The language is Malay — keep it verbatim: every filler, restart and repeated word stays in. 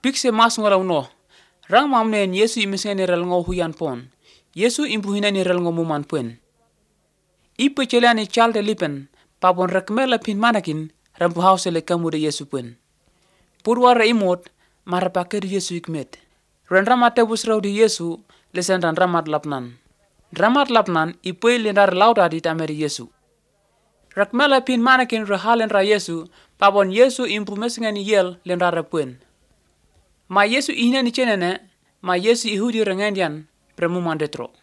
Pikse mas ngolaw no. Rang mamnen Yesu imisngeni rel ngo huyan pon. Yesu imbuhinani rel ngo muman puen. Ipe cheliani chalde lipen, papon rekmela pin manakin, rampu hausele kamude Yesu puen. Purwara imot, marapakir Yesu ikmet. Ren ramat tebus raw di Yesu, lesen ran ramat lapnan. Ramat lapnan, ipe lindar lauda di tameri Yesu. Rekmela pin manakin rahalen ra Yesu, papon Yesu impu mesngeni yel lindar puen. Ma Yesu ihne ni chenene, ma Yesu ihudi rengendian, premuman detro.